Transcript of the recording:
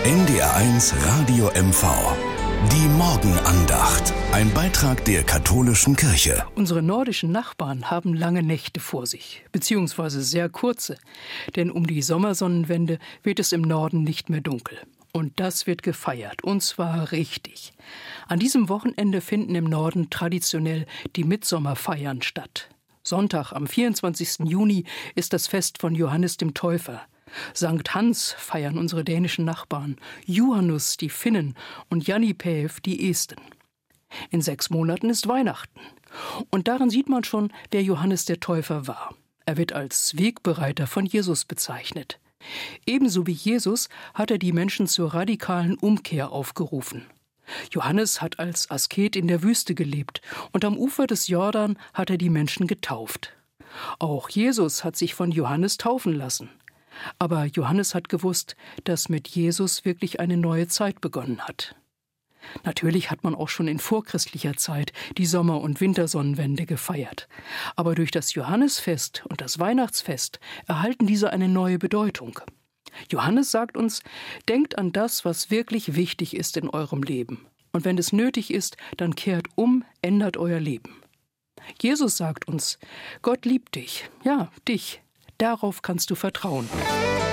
NDR1 Radio MV. Die Morgenandacht. Ein Beitrag der katholischen Kirche. Unsere nordischen Nachbarn haben lange Nächte vor sich, beziehungsweise sehr kurze. Denn um die Sommersonnenwende wird es im Norden nicht mehr dunkel. Und das wird gefeiert, und zwar richtig. An diesem Wochenende finden im Norden traditionell die Mitsommerfeiern statt. Sonntag, am 24. Juni, ist das Fest von Johannes dem Täufer. Sankt Hans feiern unsere dänischen Nachbarn, Juhannus die Finnen und Janipäev die Esten. In 6 Monaten ist Weihnachten. Und daran sieht man schon, wer Johannes der Täufer war. Er wird als Wegbereiter von Jesus bezeichnet. Ebenso wie Jesus hat er die Menschen zur radikalen Umkehr aufgerufen. Johannes hat als Asket in der Wüste gelebt und am Ufer des Jordan hat er die Menschen getauft. Auch Jesus hat sich von Johannes taufen lassen. Aber Johannes hat gewusst, dass mit Jesus wirklich eine neue Zeit begonnen hat. Natürlich hat man auch schon in vorchristlicher Zeit die Sommer- und Wintersonnenwende gefeiert. Aber durch das Johannesfest und das Weihnachtsfest erhalten diese eine neue Bedeutung. Johannes sagt uns, denkt an das, was wirklich wichtig ist in eurem Leben. Und wenn es nötig ist, dann kehrt um, ändert euer Leben. Jesus sagt uns, Gott liebt dich, ja, dich. Darauf kannst du vertrauen.